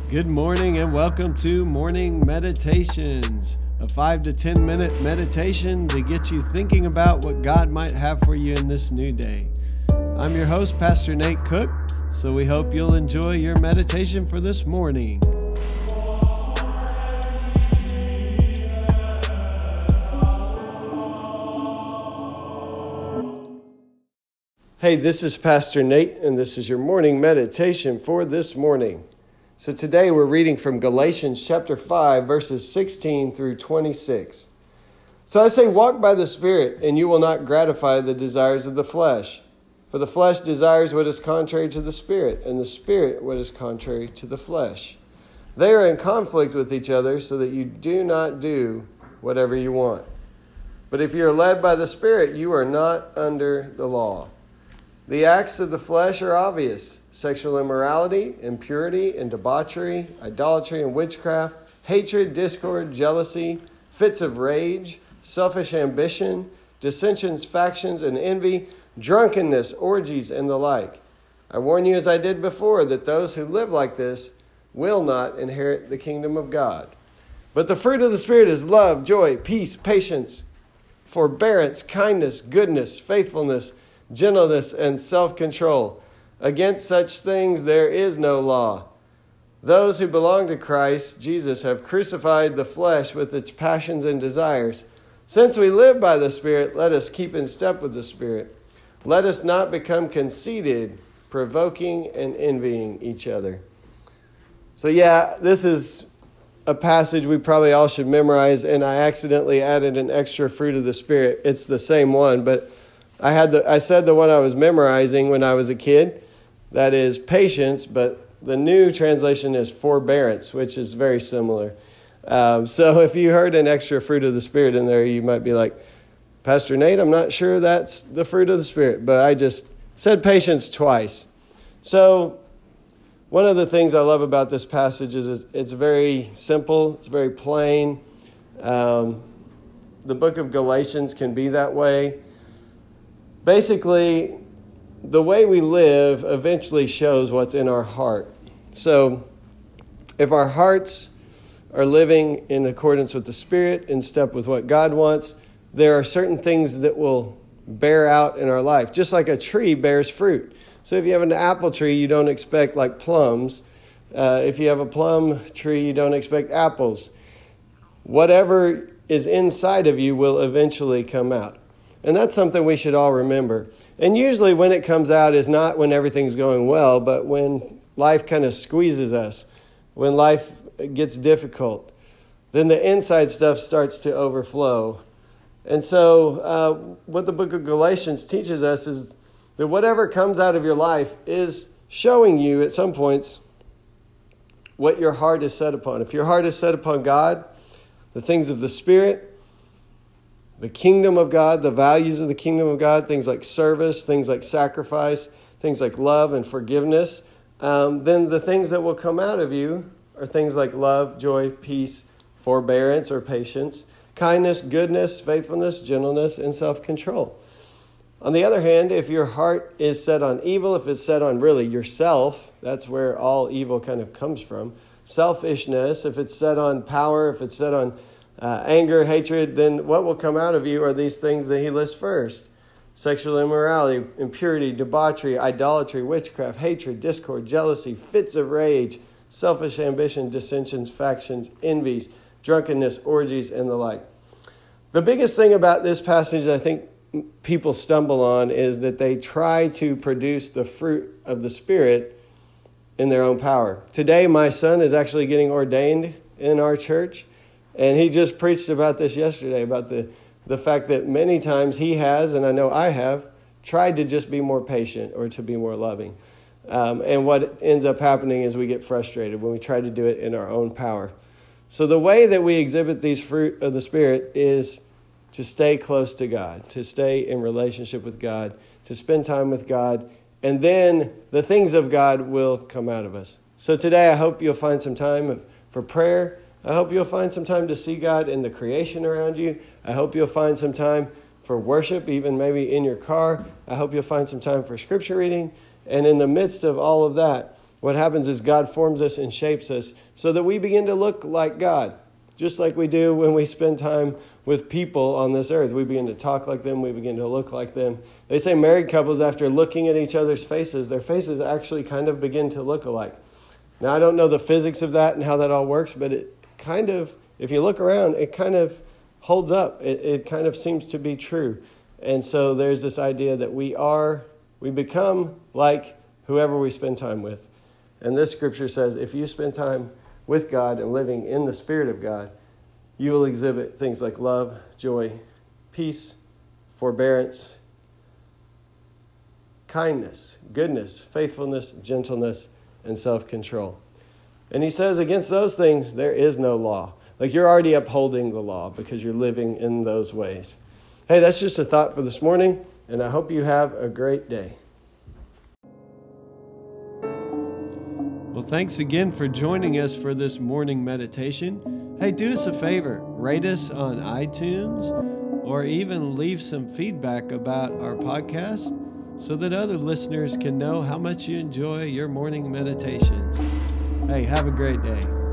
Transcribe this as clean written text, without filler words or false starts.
Good morning and welcome to Morning Meditations, a 5 to 10 minute meditation to get you thinking about what God might have for you in this new day. I'm your host, Pastor Nate Cook, so we hope you'll enjoy your meditation for this morning. Hey, this is Pastor Nate, and this is your morning meditation for this morning. So today we're reading from Galatians chapter 5, verses 16 through 26. So I say, walk by the Spirit, and you will not gratify the desires of the flesh. For the flesh desires what is contrary to the Spirit, and the Spirit what is contrary to the flesh. They are in conflict with each other, so that you do not do whatever you want. But if you are led by the Spirit, you are not under the law. The acts of the flesh are obvious: sexual immorality, impurity and debauchery, idolatry and witchcraft, hatred, discord, jealousy, fits of rage, selfish ambition, dissensions, factions, and envy, drunkenness, orgies, and the like. I warn you, as I did before, that those who live like this will not inherit the kingdom of God. But the fruit of the Spirit is love, joy, peace, patience, forbearance, kindness, goodness, faithfulness, gentleness, and self-control. Against such things there is no law. Those who belong to Christ Jesus have crucified the flesh with its passions and desires. Since we live by the Spirit, let us keep in step with the Spirit. Let us not become conceited, provoking and envying each other. So this is a passage we probably all should memorize, and I accidentally added an extra fruit of the Spirit. It's the same one, but I said the one I was memorizing when I was a kid. That is patience, but the new translation is forbearance, which is very similar. So if you heard an extra fruit of the Spirit in there, you might be like, Pastor Nate, I'm not sure that's the fruit of the Spirit, but I just said patience twice. So one of the things I love about this passage is it's very simple, it's very plain. The book of Galatians can be that way. Basically, the way we live eventually shows what's in our heart. So if our hearts are living in accordance with the Spirit, in step with what God wants, there are certain things that will bear out in our life, just like a tree bears fruit. So if you have an apple tree, you don't expect like plums. If you have a plum tree, you don't expect apples. Whatever is inside of you will eventually come out. And that's something we should all remember. And usually when it comes out is not when everything's going well, but when life kind of squeezes us, when life gets difficult, then the inside stuff starts to overflow. And so what the book of Galatians teaches us is that whatever comes out of your life is showing you at some points what your heart is set upon. If your heart is set upon God, the things of the Spirit, the kingdom of God, the values of the kingdom of God, things like service, things like sacrifice, things like love and forgiveness, then the things that will come out of you are things like love, joy, peace, forbearance or patience, kindness, goodness, faithfulness, gentleness, and self-control. On the other hand, if your heart is set on evil, if it's set on really yourself, that's where all evil kind of comes from. Selfishness, if it's set on power, if it's set on anger, hatred, then what will come out of you are these things that he lists first: sexual immorality, impurity, debauchery, idolatry, witchcraft, hatred, discord, jealousy, fits of rage, selfish ambition, dissensions, factions, envies, drunkenness, orgies, and the like. The biggest thing about this passage I think people stumble on is that they try to produce the fruit of the Spirit in their own power. Today, my son is actually getting ordained in our church. And he just preached about this yesterday, about the fact that many times he has, and I know I have, tried to just be more patient or to be more loving. And what ends up happening is we get frustrated when we try to do it in our own power. So the way that we exhibit these fruit of the Spirit is to stay close to God, to stay in relationship with God, to spend time with God, and then the things of God will come out of us. So today I hope you'll find some time for prayer. I hope you'll find some time to see God in the creation around you. I hope you'll find some time for worship, even maybe in your car. I hope you'll find some time for scripture reading. And in the midst of all of that, what happens is God forms us and shapes us so that we begin to look like God, just like we do when we spend time with people on this earth. We begin to talk like them. We begin to look like them. They say married couples, after looking at each other's faces, their faces actually kind of begin to look alike. Now, I don't know the physics of that and how that all works, but it kind of, if you look around, it kind of holds up. It kind of seems to be true. And so there's this idea that we become like whoever we spend time with. And this scripture says, if you spend time with God and living in the Spirit of God, you will exhibit things like love, joy, peace, forbearance, kindness, goodness, faithfulness, gentleness, and self-control. And he says against those things, there is no law. Like you're already upholding the law because you're living in those ways. Hey, that's just a thought for this morning, and I hope you have a great day. Well, thanks again for joining us for this morning meditation. Hey, do us a favor, rate us on iTunes or even leave some feedback about our podcast so that other listeners can know how much you enjoy your morning meditations. Hey, have a great day.